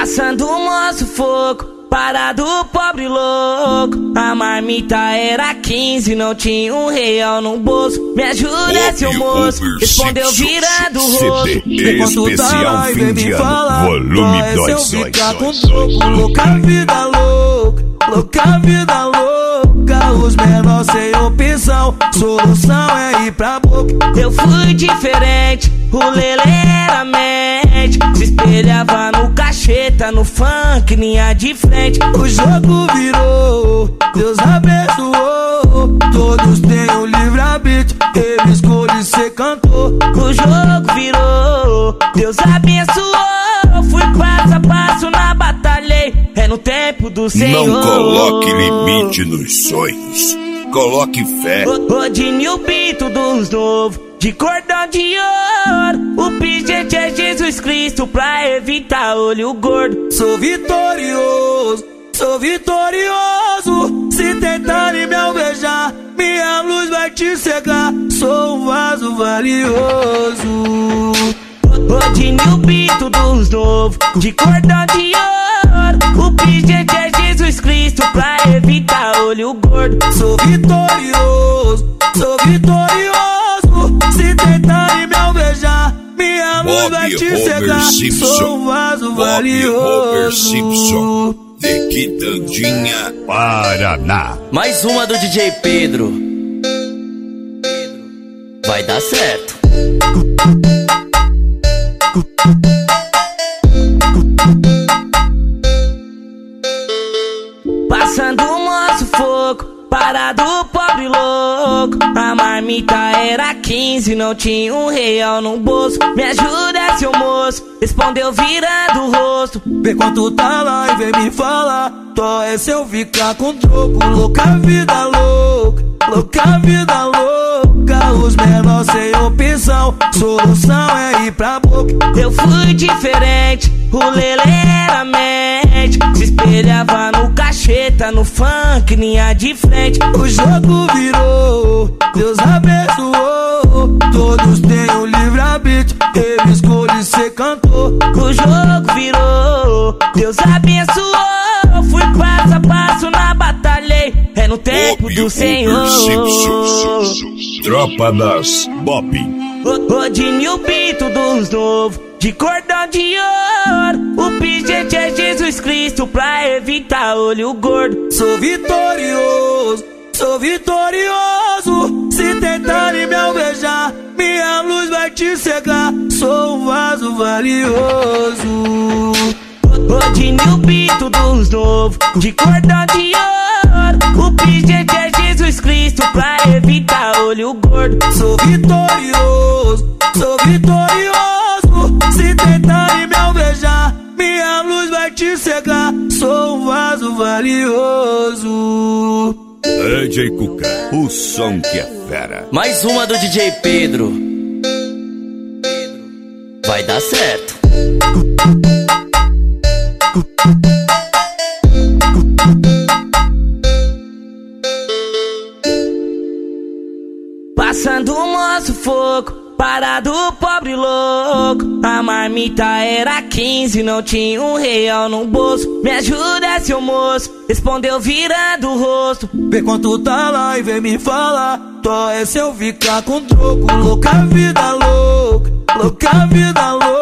Passando o moço fogo, parado pobre louco. A marmita era 15, não tinha R$1 no bolso. Me ajuda, seu moço, respondeu virando o rosto. Especial fim de ano, volume 2. Louca vida louca, louca vida louca. Os menores sem opção, solução é ir pra boca. Eu fui diferente, o lelê era mente. Se espelhava no cacheta, no funk, linha de frente. O jogo virou, Deus abençoou. Todos têm o livre-arbítrio, ele escolhe ser cantor. O jogo virou, Deus abençoou. Fui passo a passo na batalha, é no tempo do Senhor. Não coloque limite nos sonhos, coloque fé. Odinho Pinto dos novos, de cordão de ouro. O pingente é Jesus Cristo pra evitar olho gordo. Sou vitorioso, sou vitorioso. Se tentarem me alvejar, minha luz vai te cegar. Sou um vaso valioso. Odinho Pinto dos novos, de cordão de ouro. O pingente é Jesus Cristo pra evitar olho gordo. Sou vitorioso, sou vitorioso. Se tentarem me alvejar, minha luz vai te cegar. Sou um vaso valioso. De Quitandinha, Paraná. Mais uma do DJ Pedro. Vai dar certo. Passando o moço fogo, parado pobre louco. A marmita era 15, não tinha R$1 no bolso. Me ajuda, seu moço, respondeu virando o rosto. Vê quanto tá lá e vem me falar. Tó é se eu ficar com troco. Louca vida louca, louca vida louca. Os menores sem opção, solução é ir pra boca. Eu fui diferente, o lelê era mente. Se espelhava no cacheta, no funk, linha de frente. O jogo virou, Deus abençoou. Todos têm o livre-arbítrio, ele escolhe ser cantor. O jogo virou, Deus abençoou. Fui passo a passo na batalha, é no tempo do Senhor. Tropa das Bob. Odinho Pinto dos novos, de cordão de ouro. O pingente é Jesus Cristo pra evitar olho gordo. Sou vitorioso, sou vitorioso. Se tentarem me alvejar, minha luz vai te cegar. Sou um vaso valioso. Odinho Pinto dos novos, de cordão de ouro. O pingente é Jesus Cristo pra evitar olho gordo. Sou vitorioso, sou vitorioso. Se tentarem me alvejar, minha luz vai te cegar. Sou um vaso valioso. DJ Cuca, o som que é fera. Mais uma do DJ Pedro. Vai dar certo. Passando o moço fogo, parado pobre louco. A marmita era 15, não tinha R$1 no bolso. Me ajuda, seu moço, respondeu virando o rosto. Vê quanto tá lá e vem me falar. Tó é se eu ficar com troco. Louca vida louca, louca vida louca.